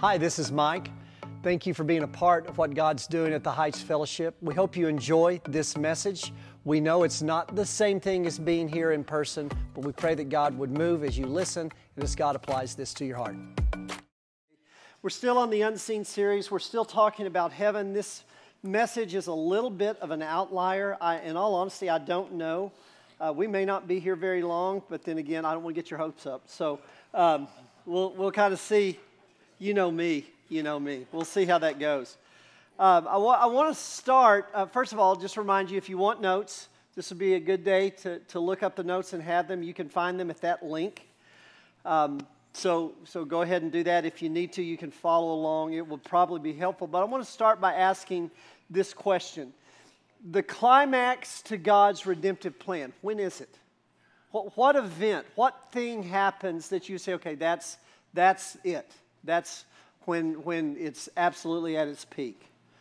Hi, this is Mike. Thank you for being a part of what God's doing at the Heights Fellowship. We hope you enjoy this message. We know it's not the same thing as being here in person, but we pray that God would move as you listen and as God applies this to your heart. We're still on the Unseen series. We're still talking about heaven. This message is a little bit of an outlier. In all honesty, I don't know. We may not be here very long, but then again, I don't want to get your hopes up. So we'll kind of see. You know me. We'll see how that goes. I want to start, first of all, just remind you, if you want notes, this would be a good day to look up the notes and have them. You can find them at that link. So go ahead and do that. If you need to, you can follow along. It will probably be helpful. But I want to start by asking this question. The climax to God's redemptive plan, when is it? What event, what thing happens that you say, okay, that's it? That's when it's absolutely at its peak.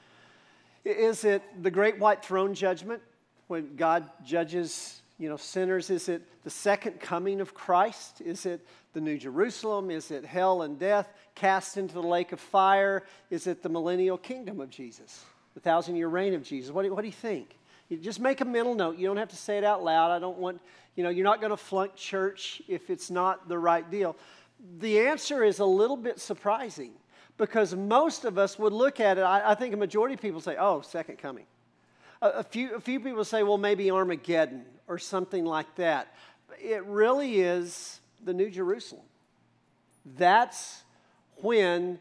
Is it the great white throne judgment when God judges, sinners? Is it the second coming of Christ? Is it the New Jerusalem? Is it hell and death cast into the lake of fire? Is it the millennial kingdom of Jesus, the 1,000-year reign of Jesus? What do you think? You just make a mental note. You don't have to say it out loud. I don't want, you're not going to flunk church if it's not the right deal. The answer is a little bit surprising because most of us would look at it. I think a majority of people say, oh, second coming. A few people say, well, maybe Armageddon or something like that. It really is the New Jerusalem. That's when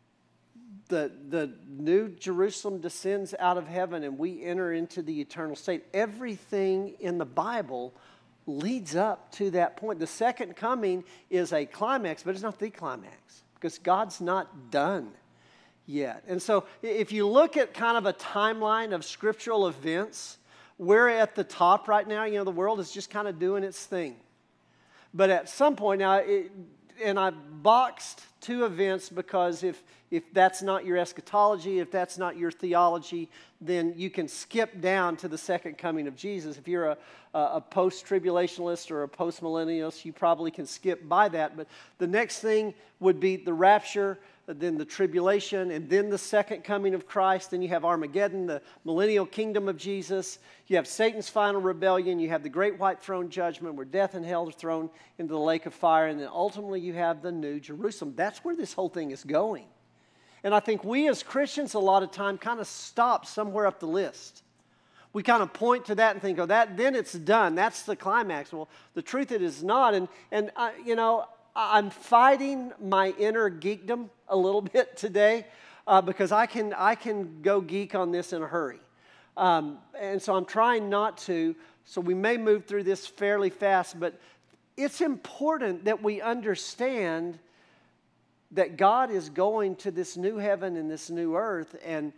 the New Jerusalem descends out of heaven and we enter into the eternal state. Everything in the Bible leads up to that point. The second coming is a climax, but it's not the climax because God's not done yet. And so if you look at kind of a timeline of scriptural events, we're at the top right now. The world is just kind of doing its thing. But at some point now, and I boxed two events because if that's not your eschatology, if that's not your theology, then you can skip down to the second coming of Jesus. If you're a post-tribulationalist or a post-millennialist, you probably can skip by that. But the next thing would be the rapture, then the tribulation, and then the second coming of Christ. Then you have Armageddon, the millennial kingdom of Jesus. You have Satan's final rebellion. You have the great white throne judgment where death and hell are thrown into the lake of fire. And then ultimately you have the New Jerusalem. That's where this whole thing is going. And I think we as Christians a lot of time kind of stop somewhere up the list. We kind of point to that and think, then it's done. That's the climax. Well, the truth it is not. And I'm fighting my inner geekdom a little bit today because I can go geek on this in a hurry. And so I'm trying not to. So we may move through this fairly fast, but it's important that we understand that God is going to this new heaven and this new earth, and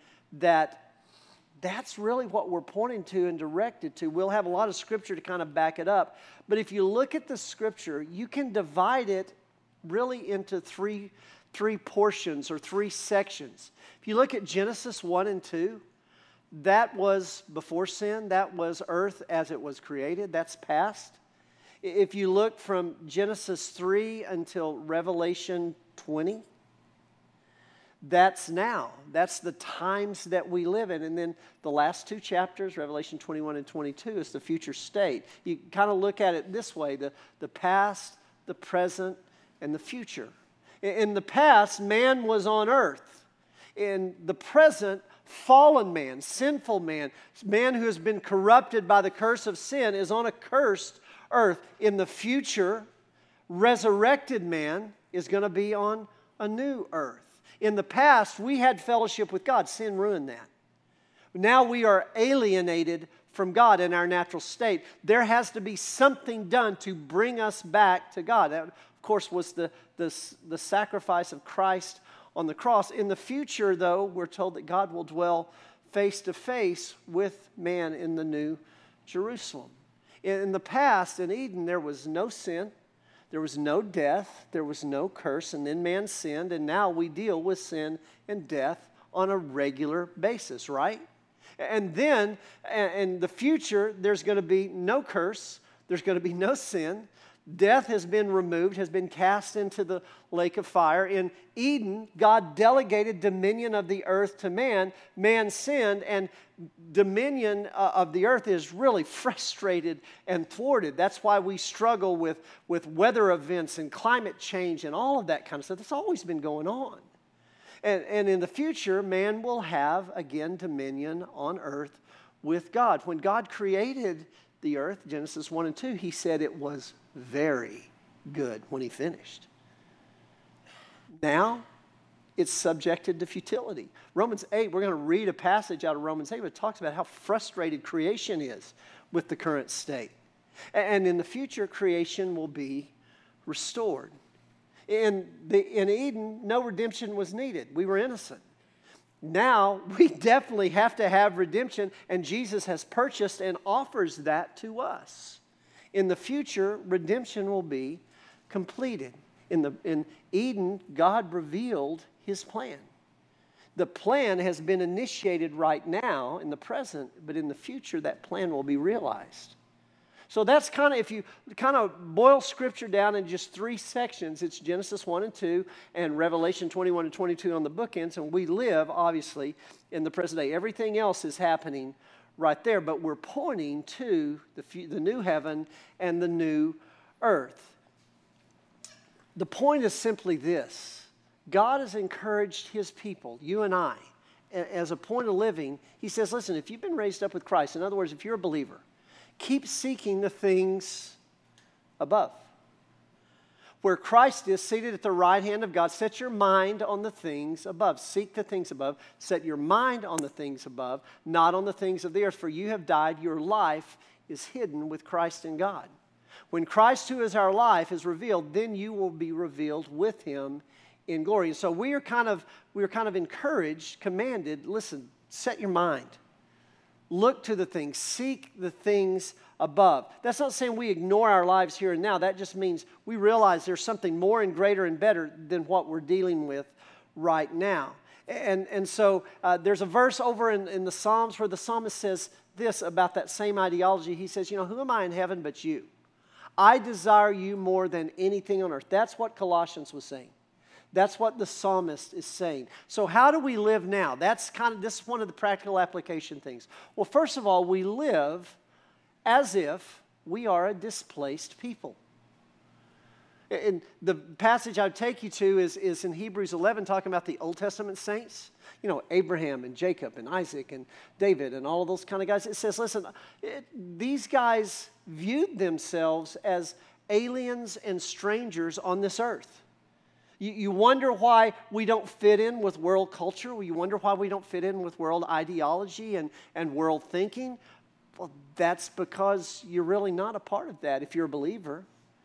that's really what we're pointing to and directed to. We'll have a lot of scripture to kind of back it up. But if you look at the scripture, you can divide it really into three portions or three sections. If you look at Genesis 1 and 2, that was before sin. That was earth as it was created. That's past. If you look from Genesis 3 until Revelation 20, that's now. That's the times that we live in. And then the last two chapters, Revelation 21 and 22, is the future state. You kind of look at it this way, the past, the present, and the future. In the past, man was on earth. In the present, fallen man, sinful man, man who has been corrupted by the curse of sin is on a cursed earth. In the future, resurrected man is going to be on a new earth. In the past, we had fellowship with God. Sin ruined that. Now we are alienated from God in our natural state. There has to be something done to bring us back to God. That, of course, was the sacrifice of Christ on the cross. In the future, though, we're told that God will dwell face to face with man in the New Jerusalem. In the past, in Eden, there was no sin. There was no death, there was no curse, and then man sinned, and now we deal with sin and death on a regular basis, right? And then, in the future, there's going to be no curse, there's going to be no sin, Death has been removed, has been cast into the lake of fire. In Eden, God delegated dominion of the earth to man. Man sinned, and dominion of the earth is really frustrated and thwarted. That's why we struggle with weather events and climate change and all of that kind of stuff. That's always been going on. And in the future, man will have, again, dominion on earth with God. When God created the earth, Genesis 1 and 2, he said it was very good when he finished. Now, it's subjected to futility. Romans 8, we're going to read a passage out of Romans 8 that talks about how frustrated creation is with the current state. And in the future, creation will be restored. In Eden, no redemption was needed. We were innocent. Now, we definitely have to have redemption, and Jesus has purchased and offers that to us. In the future, redemption will be completed. In Eden, God revealed his plan. The plan has been initiated right now in the present, but in the future, that plan will be realized. So that's kind of, if you kind of boil Scripture down in just three sections, it's Genesis 1 and 2 and Revelation 21 and 22 on the bookends, and we live, obviously, in the present day. Everything else is happening right there, but we're pointing to the new heaven and the new earth. The point is simply this. God has encouraged his people, you and I, as a point of living. He says, listen, if you've been raised up with Christ, in other words, if you're a believer, keep seeking the things above. Where Christ is seated at the right hand of God, set your mind on the things above. Seek the things above. Set your mind on the things above, not on the things of the earth. For you have died, your life is hidden with Christ in God. When Christ, who is our life, is revealed, then you will be revealed with him in glory. And so we are kind of encouraged, commanded, listen, set your mind. Look to the things, seek the things above. That's not saying we ignore our lives here and now. That just means we realize there's something more and greater and better than what we're dealing with right now. And so there's a verse over in the Psalms where the psalmist says this about that same ideology. He says, who am I in heaven but you? I desire you more than anything on earth. That's what Colossians was saying. That's what the psalmist is saying. So how do we live now? This is one of the practical application things. Well, first of all, we live as if we are a displaced people. And the passage I would take you to is in Hebrews 11, talking about the Old Testament saints. Abraham and Jacob and Isaac and David and all of those kind of guys. It says, listen, these guys viewed themselves as aliens and strangers on this earth. You wonder why we don't fit in with world culture? You wonder why we don't fit in with world ideology and world thinking? Well, that's because you're really not a part of that if you're a believer.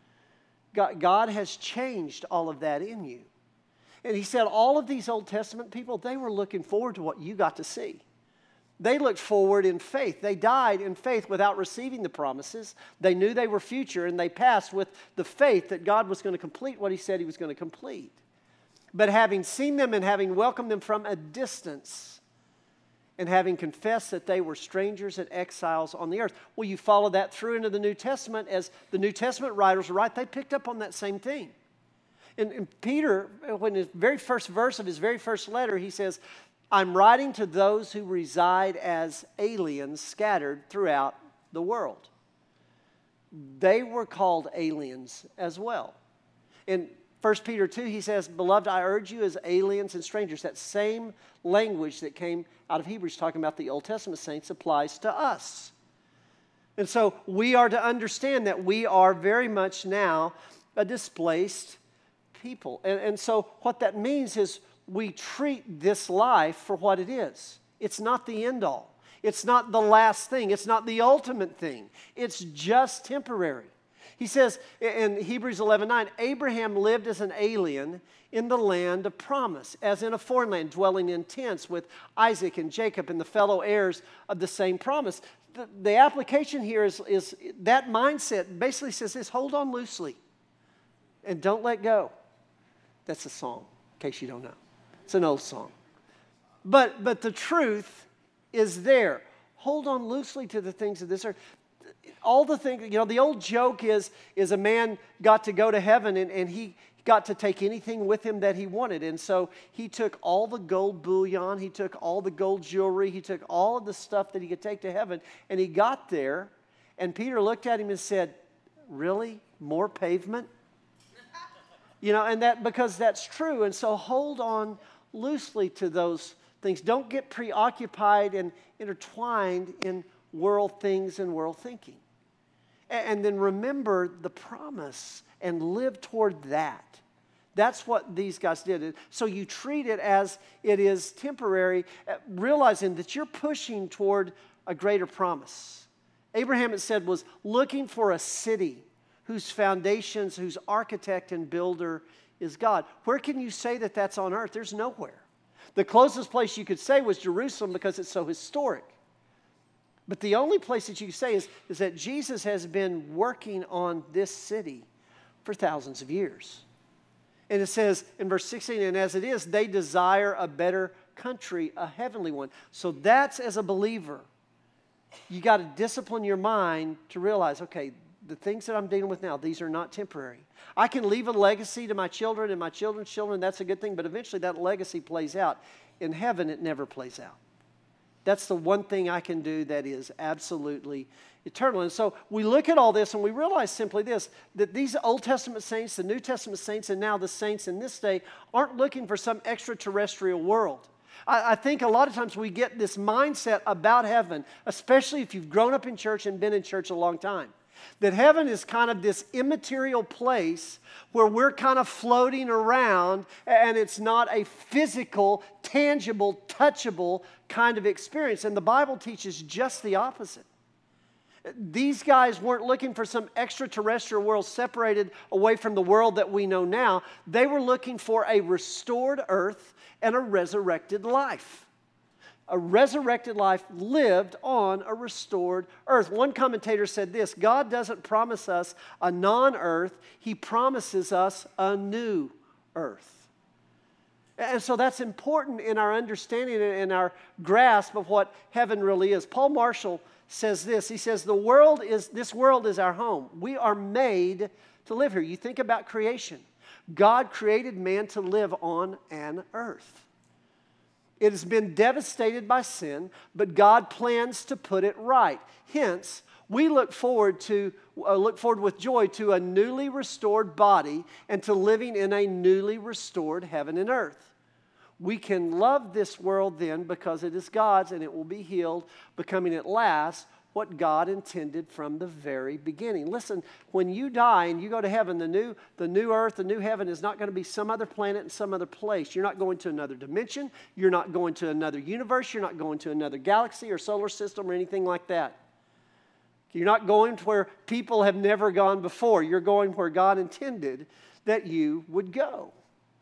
God has changed all of that in you. And he said all of these Old Testament people, they were looking forward to what you got to see. They looked forward in faith. They died in faith without receiving the promises. They knew they were future, and they passed with the faith that God was going to complete what he said he was going to complete. But having seen them and having welcomed them from a distance, and having confessed that they were strangers and exiles on the earth. Well, you follow that through into the New Testament. As the New Testament writers write, they picked up on that same thing. And Peter, when his very first verse of his very first letter, he says, I'm writing to those who reside as aliens scattered throughout the world. They were called aliens as well. In 1 Peter 2, he says, Beloved, I urge you as aliens and strangers. That same language that came out of Hebrews talking about the Old Testament saints applies to us. And so we are to understand that we are very much now a displaced people. And so what that means is we treat this life for what it is. It's not the end all. It's not the last thing. It's not the ultimate thing. It's just temporary. He says in Hebrews 11:9, Abraham lived as an alien in the land of promise, as in a foreign land, dwelling in tents with Isaac and Jacob and the fellow heirs of the same promise. The application here is that mindset basically says this: hold on loosely and don't let go. That's a song, in case you don't know. It's an old song. But the truth is there. Hold on loosely to the things of this earth. all the things, the old joke is a man got to go to heaven and he got to take anything with him that he wanted. And so he took all the gold bullion, he took all the gold jewelry, he took all of the stuff that he could take to heaven, and he got there, and Peter looked at him and said, "Really? More pavement?" And that, because that's true. And so hold on loosely to those things. Don't get preoccupied and intertwined in world things and world thinking. And then remember the promise and live toward that. That's what these guys did. So you treat it as it is temporary, realizing that you're pushing toward a greater promise. Abraham, it said, was looking for a city whose foundations, whose architect and builder is God. Where can you say that that's on earth? There's nowhere. The closest place you could say was Jerusalem because it's so historic. But the only place that you can say is that Jesus has been working on this city for thousands of years. And it says in verse 16, and as it is, they desire a better country, a heavenly one. So that's, as a believer, you got to discipline your mind to realize, okay, the things that I'm dealing with now, these are not temporary. I can leave a legacy to my children and my children's children. That's a good thing. But eventually that legacy plays out. In heaven, it never plays out. That's the one thing I can do that is absolutely eternal. And so we look at all this and we realize simply this, that these Old Testament saints, the New Testament saints, and now the saints in this day aren't looking for some extraterrestrial world. I think a lot of times we get this mindset about heaven, especially if you've grown up in church and been in church a long time, that heaven is kind of this immaterial place where we're kind of floating around and it's not a physical, tangible, touchable kind of experience. And the Bible teaches just the opposite. These guys weren't looking for some extraterrestrial world separated away from the world that we know now. They were looking for a restored earth and a resurrected life. A resurrected life lived on a restored earth. One commentator said this, God doesn't promise us a non-earth, He promises us a new earth. And so that's important in our understanding and in our grasp of what heaven really is. Paul Marshall says this, he says, this world is our home. We are made to live here. You think about creation. God created man to live on an earth. It has been devastated by sin, but God plans to put it right. Hence, we look forward with joy to a newly restored body and to living in a newly restored heaven and earth. We can love this world then because it is God's and it will be healed, becoming at last what God intended from the very beginning. Listen, when you die and you go to heaven, the new earth, the new heaven is not going to be some other planet in some other place. You're not going to another dimension. You're not going to another universe. You're not going to another galaxy or solar system or anything like that. You're not going to where people have never gone before. You're going where God intended that you would go.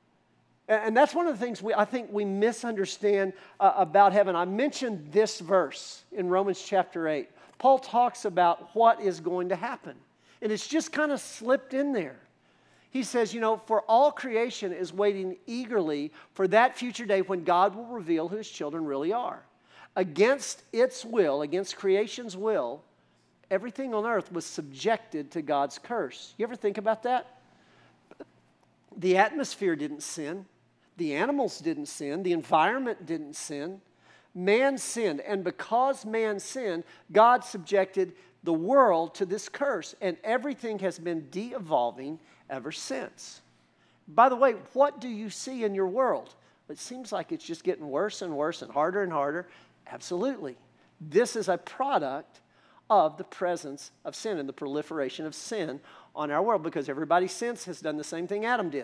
And that's one of the things I think we misunderstand about heaven. I mentioned this verse in Romans chapter 8. Paul talks about what is going to happen. And it's just kind of slipped in there. He says, for all creation is waiting eagerly for that future day when God will reveal who His children really are. Against its will, against creation's will, everything on earth was subjected to God's curse. You ever think about that? The atmosphere didn't sin. The animals didn't sin. The environment didn't sin. Man sinned. And because man sinned, God subjected the world to this curse. And everything has been de-evolving ever since. By the way, what do you see in your world? It seems like it's just getting worse and worse and harder. Absolutely. This is a product of the presence of sin and the proliferation of sin on our world, because everybody since has done the same thing Adam did.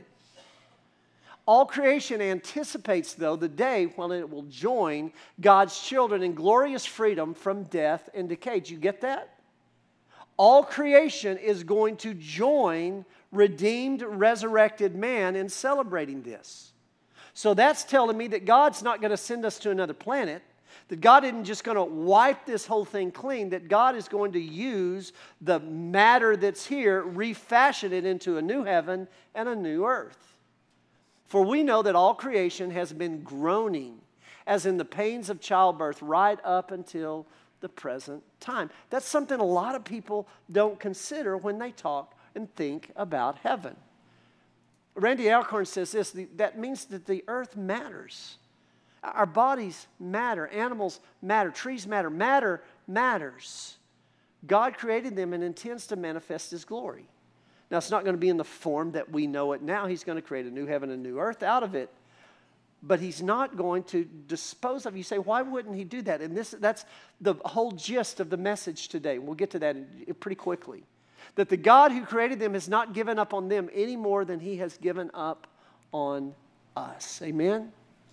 All creation anticipates, though, the day when it will join God's children in glorious freedom from death and decay. Do you get that? All creation is going to join redeemed, resurrected man in celebrating this. So that's telling me that God's not going to send us to another planet, that God isn't just going to wipe this whole thing clean, that God is going to use the matter that's here, refashion it into a new heaven and a new earth. For we know that all creation has been groaning, as in the pains of childbirth, right up until the present time. That's something a lot of people don't consider when they talk and think about heaven. Randy Alcorn says this, that means that the earth matters. Our bodies matter, animals matter, trees matter, matter matters. God created them and intends to manifest His glory. Now, it's not going to be in the form that we know it now. He's going to create a new heaven and a new earth out of it. But He's not going to dispose of it. You say, why wouldn't He do that? And that's the whole gist of the message today. We'll get to that pretty quickly. That the God who created them has not given up on them any more than He has given up on us. Amen?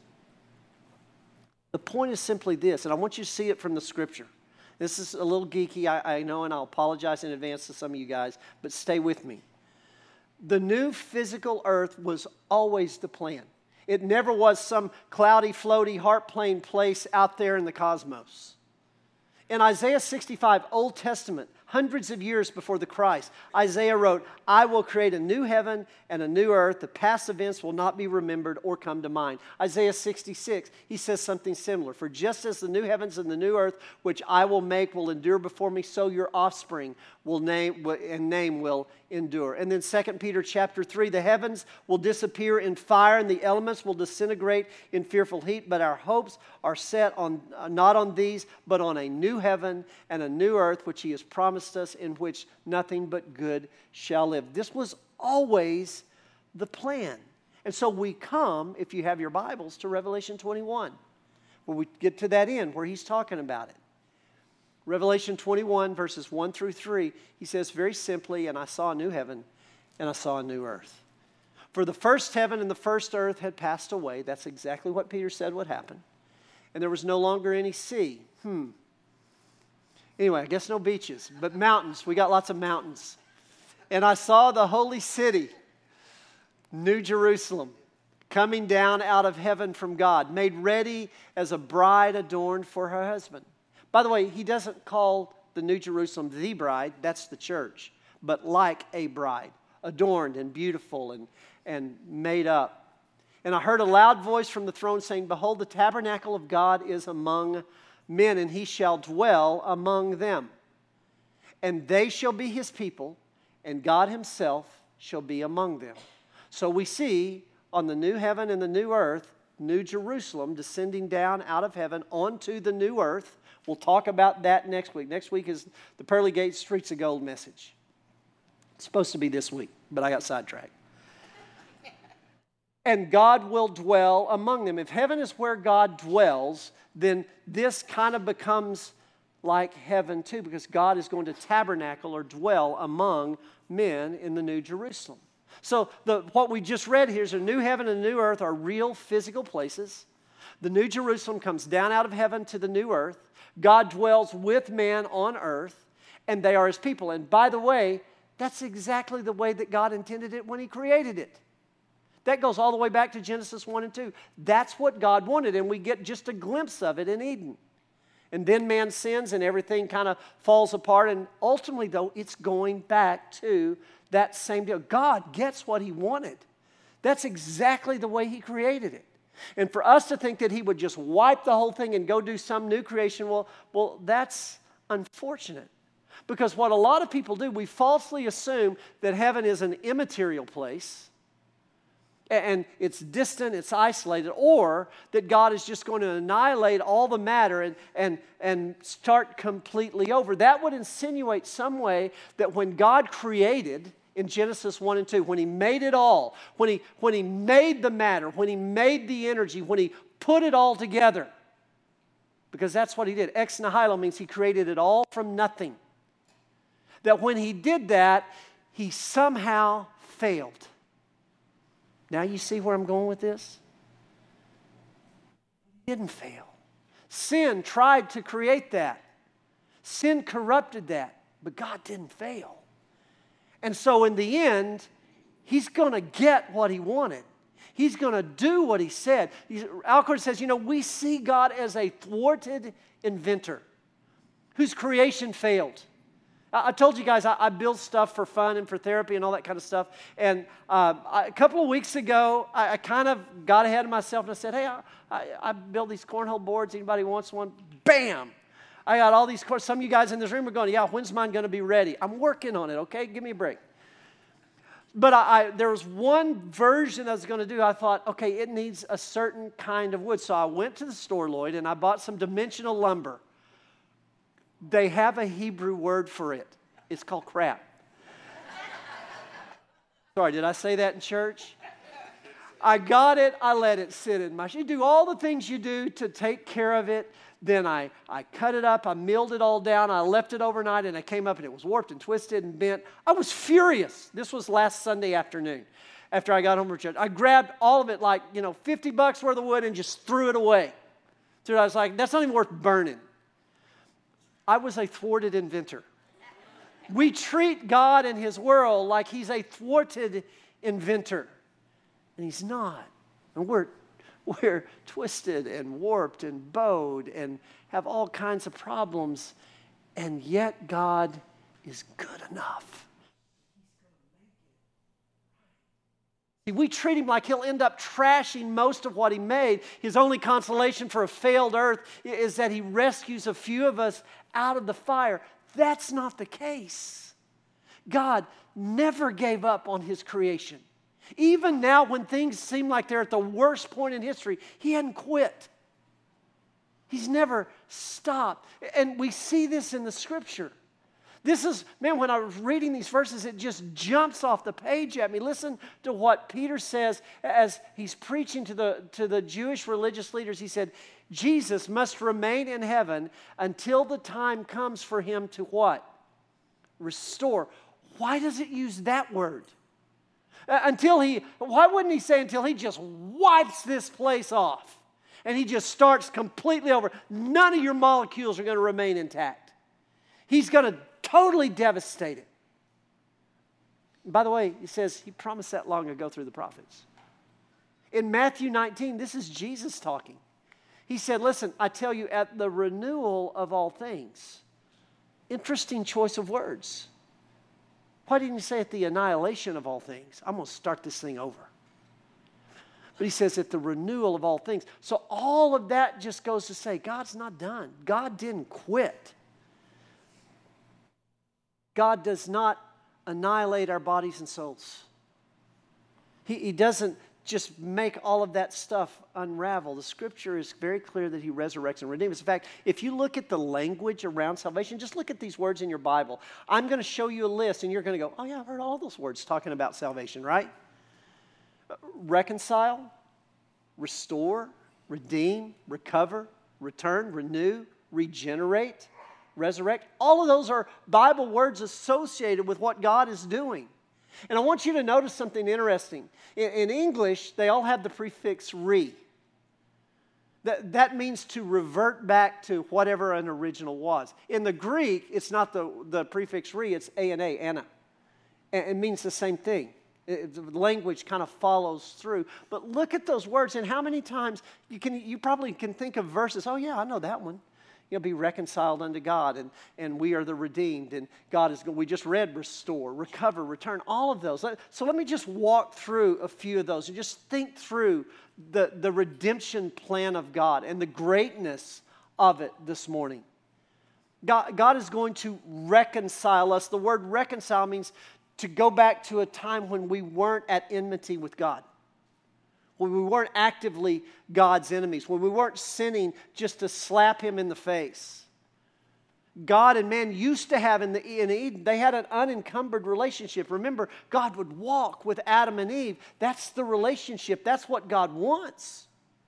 The point is simply this, and I want you to see it from the Scripture. This is a little geeky, I know, and I'll apologize in advance to some of you guys, but stay with me. The new physical earth was always the plan. It never was some cloudy, floaty, heart-playing place out there in the cosmos. In Isaiah 65, Old Testament, hundreds of years before the Christ, Isaiah wrote, I will create a new heaven and a new earth. The past events will not be remembered or come to mind. Isaiah 66, he says something similar. For just as the new heavens and the new earth, which I will make, will endure before me, so your offspring will name will endure. And then 2 Peter chapter 3, the heavens will disappear in fire and the elements will disintegrate in fearful heat, but our hopes are set on not on these, but on a new heaven and a new earth, which He has promised us, in which nothing but good shall live. This was always the plan. And so we come, if you have your Bibles, to Revelation 21, where we get to that end where He's talking about it. Revelation 21, verses 1 through 3, He says very simply, and I saw a new heaven and I saw a new earth. For the first heaven and the first earth had passed away. That's exactly what Peter said would happen. And there was no longer any sea. Anyway, I guess no beaches, but mountains. We got lots of mountains. And I saw the holy city, New Jerusalem, coming down out of heaven from God, made ready as a bride adorned for her husband. By the way, He doesn't call the New Jerusalem the bride, that's the church, but like a bride, adorned and beautiful and made up. And I heard a loud voice from the throne saying, Behold, the tabernacle of God is among men, and He shall dwell among them. And they shall be His people, and God Himself shall be among them. So we see on the new heaven and the new earth, New Jerusalem descending down out of heaven onto the new earth. We'll talk about that next week. Next week is the Pearly Gates Streets of Gold message. It's supposed to be this week, but I got sidetracked. And God will dwell among them. If heaven is where God dwells, then this kind of becomes like heaven too, because God is going to tabernacle or dwell among men in the New Jerusalem. So what we just read here is a new heaven and a new earth are real physical places. The New Jerusalem comes down out of heaven to the new earth. God dwells with man on earth, and they are His people. And by the way, that's exactly the way that God intended it when He created it. That goes all the way back to Genesis 1 and 2. That's what God wanted, and we get just a glimpse of it in Eden. And then man sins and everything kind of falls apart, and ultimately, though, it's going back to that same deal. God gets what He wanted. That's exactly the way He created it. And for us to think that He would just wipe the whole thing and go do some new creation, well, that's unfortunate. Because what a lot of people do, we falsely assume that heaven is an immaterial place, and it's distant, it's isolated, or that God is just going to annihilate all the matter and start completely over. That would insinuate some way that when God created in Genesis 1 and 2, when He made it all, when he made the matter, when He made the energy, when He put it all together, because that's what He did. Ex nihilo means He created it all from nothing. That when He did that, He somehow failed. Now you see where I'm going with this? He didn't fail. Sin tried to create that. Sin corrupted that, but God didn't fail. And so in the end, He's going to get what He wanted. He's going to do what He said. Alcorn says, we see God as a thwarted inventor whose creation failed. I told you guys I build stuff for fun and for therapy and all that kind of stuff. And a couple of weeks ago, I kind of got ahead of myself and I said, hey, I build these cornhole boards. Anybody wants one? Bam! I got all these courses. Some of you guys in this room are going, yeah, when's mine going to be ready? I'm working on it, okay? Give me a break. But there was one version I was going to do. I thought, okay, it needs a certain kind of wood. So I went to the store, Lloyd, and I bought some dimensional lumber. They have a Hebrew word for it. It's called crap. Sorry, did I say that in church? I got it. I let it sit in my... You do all the things you do to take care of it. Then I cut it up, I milled it all down, I left it overnight, and I came up and it was warped and twisted and bent. I was furious. This was last Sunday afternoon after I got home from church. I grabbed all of it, like, $50 worth of wood and just threw it away. So I was like, that's not even worth burning. I was a thwarted inventor. We treat God and His world like He's a thwarted inventor. And He's not. And we're twisted and warped and bowed and have all kinds of problems, and yet God is good enough. See, we treat Him like He'll end up trashing most of what He made. His only consolation for a failed earth is that He rescues a few of us out of the fire. That's not the case. God never gave up on His creation. Even now, when things seem like they're at the worst point in history, He hadn't quit. He's never stopped. And we see this in the Scripture. This is, man, when I was reading these verses, it just jumps off the page at me. Listen to what Peter says as he's preaching to the Jewish religious leaders. He said, Jesus must remain in heaven until the time comes for Him to what? Restore. Why does it use that word? Why wouldn't He say until He just wipes this place off and He just starts completely over? None of your molecules are going to remain intact. He's going to totally devastate it. And by the way, He says He promised that long ago through the prophets. In Matthew 19, this is Jesus talking. He said, listen, I tell you, at the renewal of all things. Interesting choice of words. Why didn't He say at the annihilation of all things? I'm going to start this thing over. But He says at the renewal of all things. So all of that just goes to say God's not done. God didn't quit. God does not annihilate our bodies and souls. He doesn't just make all of that stuff unravel. The Scripture is very clear that He resurrects and redeems. In fact, if you look at the language around salvation, just look at these words in your Bible. I'm going to show you a list, and you're going to go, oh yeah, I've heard all those words talking about salvation, right? Reconcile, restore, redeem, recover, return, renew, regenerate, resurrect. All of those are Bible words associated with what God is doing. And I want you to notice something interesting. In English, they all have the prefix re. That means to revert back to whatever an original was. In the Greek, it's not the prefix re, it's A-N-A, Anna. And it means the same thing. The language kind of follows through. But look at those words, and how many times you probably can think of verses. Oh yeah, I know that one. Be reconciled unto God, and we are the redeemed, and God is good. We just read restore, recover, return, all of those. So let me just walk through a few of those and just think through the redemption plan of God and the greatness of it this morning. God is going to reconcile us. The word reconcile means to go back to a time when we weren't at enmity with God. When we weren't actively God's enemies, when we weren't sinning just to slap Him in the face. God and man used to have in Eden, they had an unencumbered relationship. Remember, God would walk with Adam and Eve. That's the relationship. That's what God wants.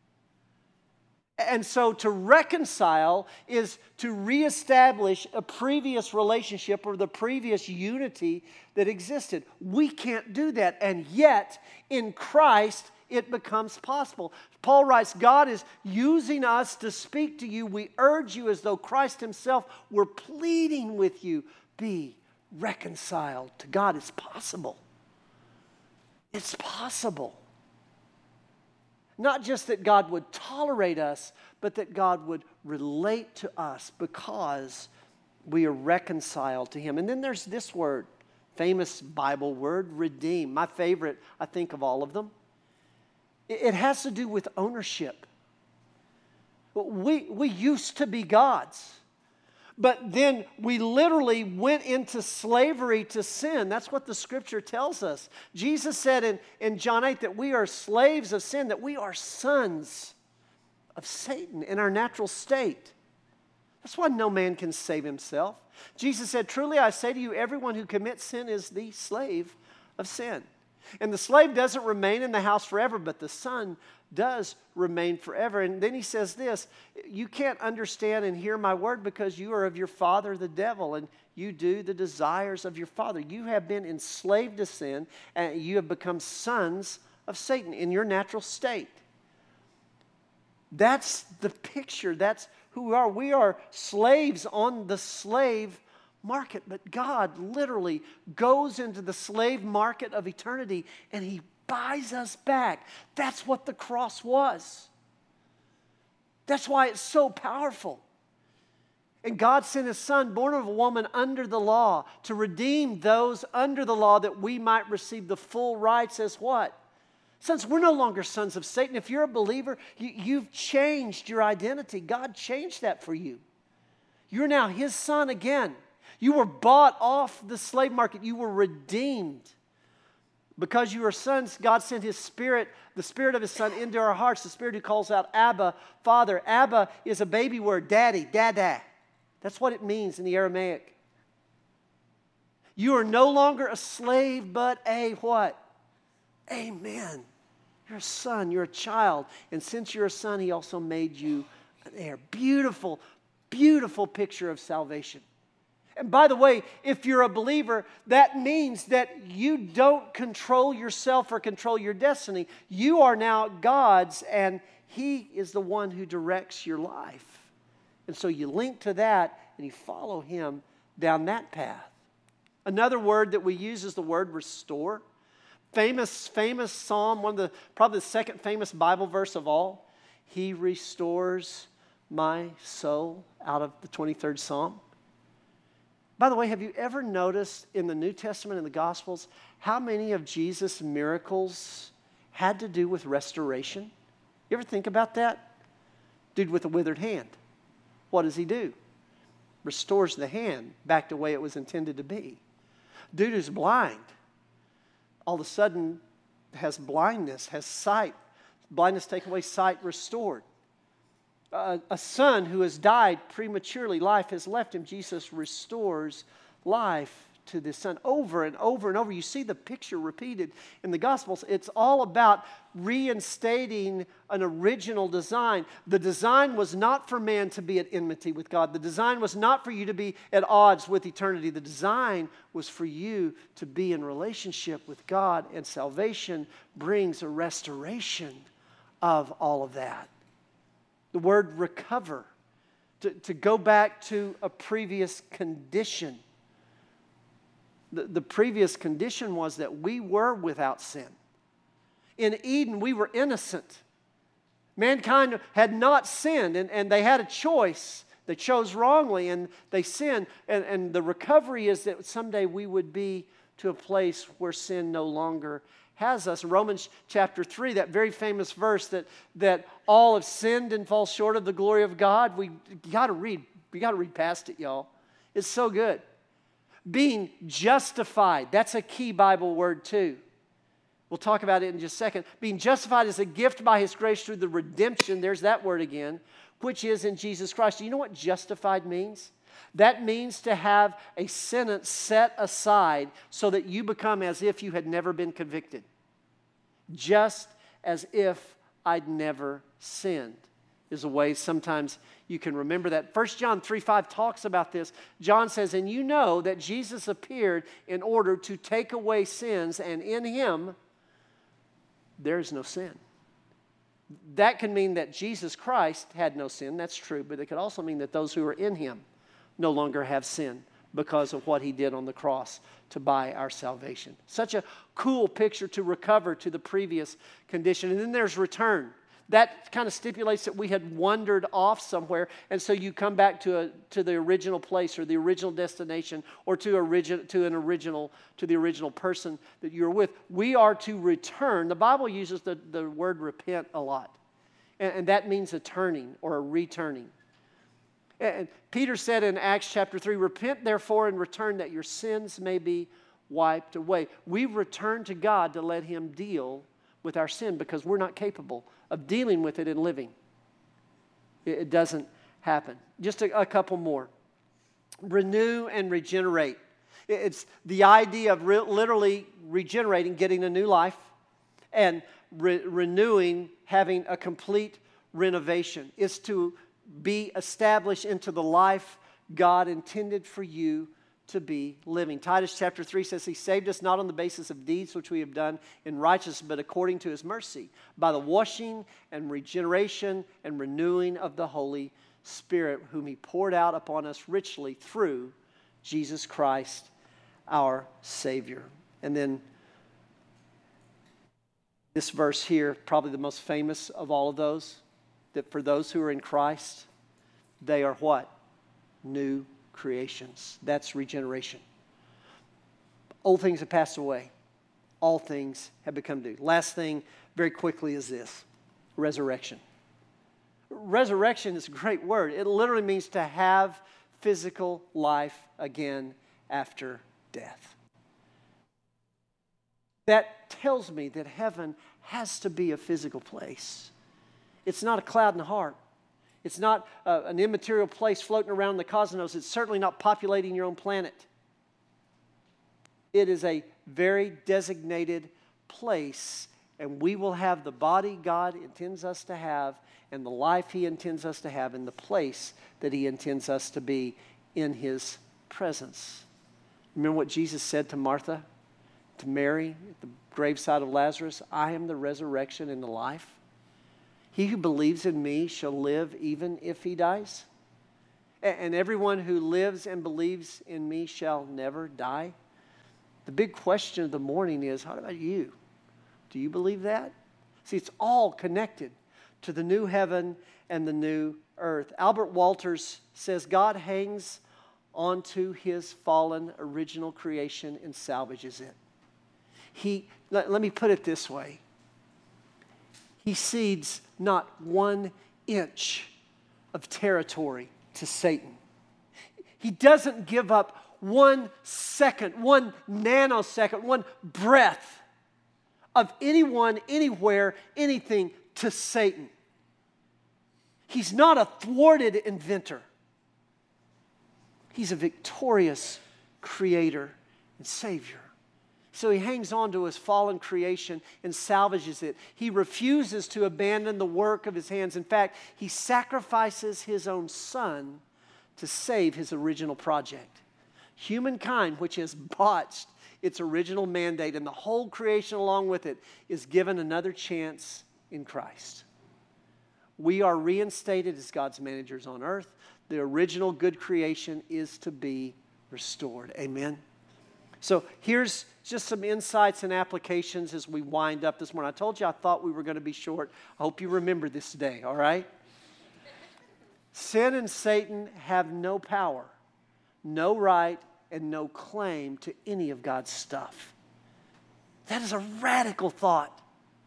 And so to reconcile is to reestablish a previous relationship or the previous unity that existed. We can't do that. And yet, in Christ, it becomes possible. Paul writes, God is using us to speak to you. We urge you as though Christ Himself were pleading with you, be reconciled to God. It's possible. It's possible. Not just that God would tolerate us, but that God would relate to us because we are reconciled to Him. And then there's this word, famous Bible word, redeem. My favorite, I think, of all of them. It has to do with ownership. We used to be God's. But then we literally went into slavery to sin. That's what the Scripture tells us. Jesus said in John 8 that we are slaves of sin, that we are sons of Satan in our natural state. That's why no man can save himself. Jesus said, truly I say to you, everyone who commits sin is the slave of sin. And the slave doesn't remain in the house forever, but the son does remain forever. And then he says this, you can't understand and hear my word because you are of your father the devil, and you do the desires of your father. You have been enslaved to sin, and you have become sons of Satan in your natural state. That's the picture. That's who we are. We are slaves on the slave market, but God literally goes into the slave market of eternity and He buys us back. That's what the cross was. That's why it's so powerful. And God sent His Son, born of a woman under the law, to redeem those under the law that we might receive the full rights as what? Sons. We're no longer sons of Satan. If you're a believer, you've changed your identity. God changed that for you. You're now His son again. You were bought off the slave market. You were redeemed. Because you are sons, God sent His Spirit, the Spirit of His Son, into our hearts, the Spirit who calls out, Abba, Father. Abba is a baby word, daddy, dada. That's what it means in the Aramaic. You are no longer a slave, but a what? Amen. You're a son, you're a child. And since you're a son, He also made you an heir. Beautiful, beautiful picture of salvation. And by the way, if you're a believer, that means that you don't control yourself or control your destiny. You are now God's, and He is the one who directs your life. And so you link to that, and you follow Him down that path. Another word that we use is the word restore. Famous psalm, probably the second famous Bible verse of all. He restores my soul, out of the 23rd Psalm. By the way, have you ever noticed in the New Testament and the Gospels how many of Jesus' miracles had to do with restoration? You ever think about that? Dude with a withered hand. What does he do? Restores the hand back the way it was intended to be. Dude who's blind, all of a sudden has blindness, has sight. Blindness taken away, sight restored. A son who has died prematurely, life has left him. Jesus restores life to this son over and over and over. You see the picture repeated in the Gospels. It's all about reinstating an original design. The design was not for man to be at enmity with God. The design was not for you to be at odds with eternity. The design was for you to be in relationship with God, and salvation brings a restoration of all of that. The word recover, to go back to a previous condition. The previous condition was that we were without sin. In Eden, we were innocent. Mankind had not sinned, and they had a choice. They chose wrongly, and they sinned. And the recovery is that someday we would be to a place where sin no longer has us. Romans chapter 3, that very famous verse that all have sinned and fall short of the glory of God. We got to read past it, y'all. It's so good. Being justified, that's a key Bible word too. We'll talk about it in just a second. Being justified is a gift by His grace through the redemption, there's that word again, which is in Jesus Christ. Do you know what justified means? That means to have a sentence set aside so that you become as if you had never been convicted. Just as if I'd never sinned is a way sometimes you can remember that. 1 John 3:5 talks about this. John says, and you know that Jesus appeared in order to take away sins, and in Him there is no sin. That can mean that Jesus Christ had no sin. That's true. But it could also mean that those who are in Him no longer have sin because of what He did on the cross to buy our salvation. Such a cool picture to recover to the previous condition. And then there's return. That kind of stipulates that we had wandered off somewhere, and so you come back to the original place or the original destination, or to the original person that you were with. We are to return. The Bible uses the word repent a lot, and that means a turning or a returning. And Peter said in Acts chapter 3, repent therefore and return that your sins may be wiped away. We return to God to let Him deal with our sin because we're not capable of dealing with it and living. It doesn't happen. Just a couple more. Renew and regenerate. It's the idea of literally regenerating, getting a new life, and renewing, having a complete renovation. It's to be established into the life God intended for you to be living. Titus chapter 3 says He saved us not on the basis of deeds which we have done in righteousness, but according to His mercy, by the washing and regeneration and renewing of the Holy Spirit, whom He poured out upon us richly through Jesus Christ, our Savior. And then this verse here, probably the most famous of all of those, that for those who are in Christ, they are what? New creations. That's regeneration. Old things have passed away. All things have become new. Last thing, very quickly, is this: resurrection. Resurrection is a great word. It literally means to have physical life again after death. That tells me that heaven has to be a physical place. It's not a cloud in the heart. It's not an immaterial place floating around the cosmos. It's certainly not populating your own planet. It is a very designated place, and we will have the body God intends us to have and the life He intends us to have in the place that He intends us to be in His presence. Remember what Jesus said to Martha, to Mary at the graveside of Lazarus? I am the resurrection and the life. He who believes in me shall live even if he dies. And everyone who lives and believes in me shall never die. The big question of the morning is, how about you? Do you believe that? See, it's all connected to the new heaven and the new earth. Albert Walters says God hangs onto His fallen original creation and salvages it. Let me put it this way. He cedes not 1 inch of territory to Satan. He doesn't give up 1 second, 1 nanosecond, 1 breath of anyone, anywhere, anything to Satan. He's not a thwarted inventor. He's a victorious creator and Savior. So He hangs on to His fallen creation and salvages it. He refuses to abandon the work of His hands. In fact, He sacrifices His own Son to save His original project. Humankind, which has botched its original mandate, and the whole creation along with it, is given another chance in Christ. We are reinstated as God's managers on earth. The original good creation is to be restored. Amen? So here's just some insights and applications as we wind up this morning. I told you I thought we were going to be short. I hope you remember this today, all right? Sin and Satan have no power, no right, and no claim to any of God's stuff. That is a radical thought.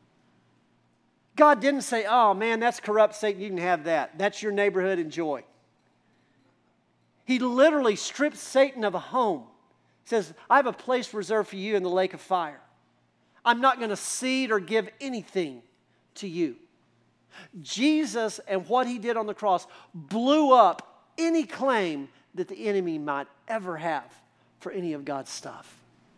God didn't say, oh man, that's corrupt, Satan, you can have that. That's your neighborhood, enjoy. He literally stripped Satan of a home. He says, I have a place reserved for you in the lake of fire. I'm not going to cede or give anything to you. Jesus and what He did on the cross blew up any claim that the enemy might ever have for any of God's stuff.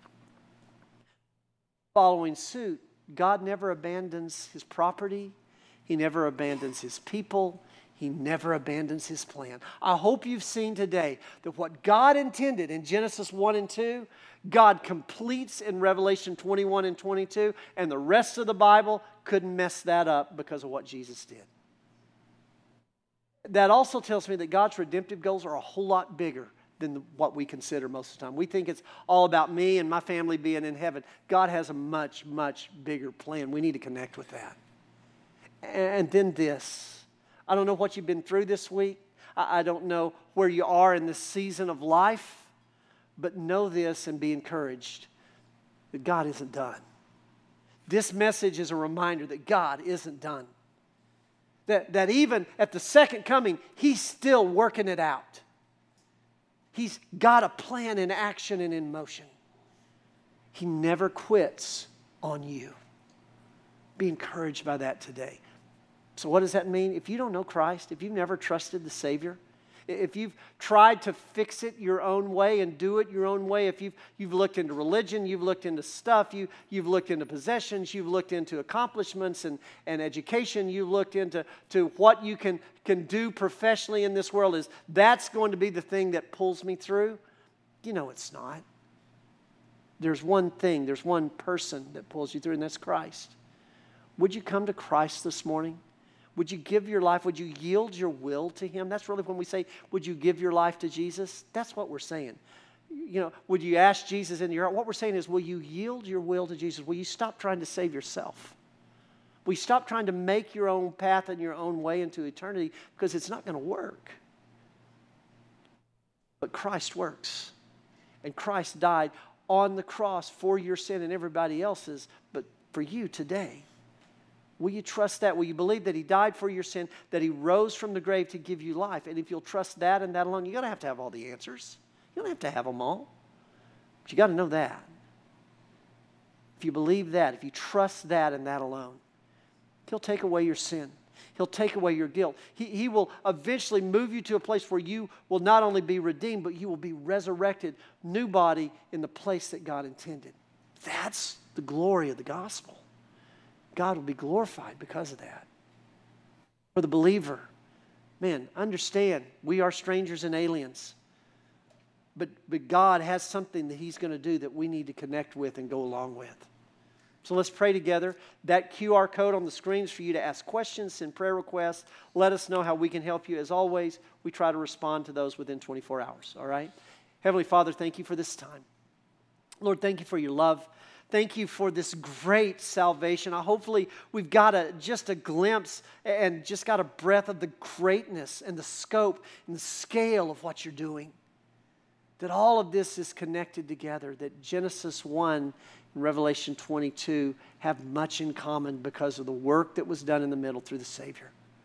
Following suit, God never abandons His property. He never abandons His people. He never abandons His plan. I hope you've seen today that what God intended in Genesis 1 and 2, God completes in Revelation 21 and 22, and the rest of the Bible couldn't mess that up because of what Jesus did. That also tells me that God's redemptive goals are a whole lot bigger than what we consider most of the time. We think it's all about me and my family being in heaven. God has a much, much bigger plan. We need to connect with that. And then this. I don't know what you've been through this week. I don't know where you are in this season of life. But know this and be encouraged that God isn't done. This message is a reminder that God isn't done. that even at the second coming, He's still working it out. He's got a plan in action and in motion. He never quits on you. Be encouraged by that today. So what does that mean? If you don't know Christ, if you've never trusted the Savior, if you've tried to fix it your own way and do it your own way, if you've looked into religion, you've looked into stuff, you've looked into possessions, you've looked into accomplishments and education, you've looked into what you can do professionally in this world, is that's going to be the thing that pulls me through? You know it's not. There's one thing, there's one person that pulls you through, and that's Christ. Would you come to Christ this morning? Would you give your life? Would you yield your will to Him? That's really when we say, would you give your life to Jesus? That's what we're saying. Would you ask Jesus into your heart? What we're saying is, will you yield your will to Jesus? Will you stop trying to save yourself? Will you stop trying to make your own path and your own way into eternity? Because it's not going to work. But Christ works. And Christ died on the cross for your sin and everybody else's, but for you today. Will you trust that? Will you believe that He died for your sin, that He rose from the grave to give you life? And if you'll trust that and that alone, you're going to have all the answers. You don't have to have them all. But you got to know that. If you believe that, if you trust that and that alone, He'll take away your sin. He'll take away your guilt. He will eventually move you to a place where you will not only be redeemed, but you will be resurrected, new body in the place that God intended. That's the glory of the gospel. God will be glorified because of that. For the believer, man, understand, we are strangers and aliens. But God has something that He's going to do that we need to connect with and go along with. So let's pray together. That QR code on the screen is for you to ask questions, send prayer requests. Let us know how we can help you. As always, we try to respond to those within 24 hours, all right? Heavenly Father, thank you for this time. Lord, thank you for your love. Thank you for this great salvation. Hopefully we've got just a glimpse and just got a breath of the greatness and the scope and the scale of what you're doing. That all of this is connected together, that Genesis 1 and Revelation 22 have much in common because of the work that was done in the middle through the Savior.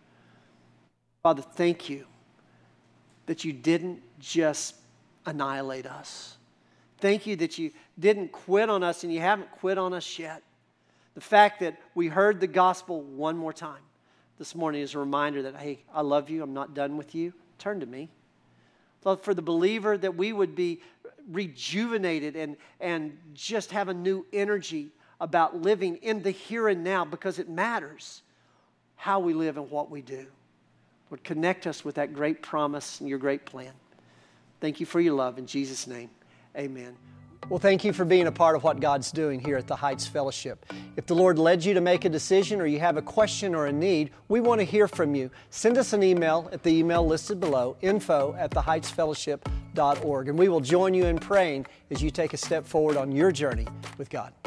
Father, thank you that you didn't just annihilate us. Thank you that you didn't quit on us and you haven't quit on us yet. The fact that we heard the gospel one more time this morning is a reminder that, hey, I love you. I'm not done with you. Turn to me. Lord, for the believer, that we would be rejuvenated and just have a new energy about living in the here and now, because it matters how we live and what we do. Lord, connect us with that great promise and your great plan. Thank you for your love. In Jesus' name, amen. Well, thank you for being a part of what God's doing here at the Heights Fellowship. If the Lord led you to make a decision or you have a question or a need, we want to hear from you. Send us an email at the email listed below, info@theheightsfellowship.org, and we will join you in praying as you take a step forward on your journey with God.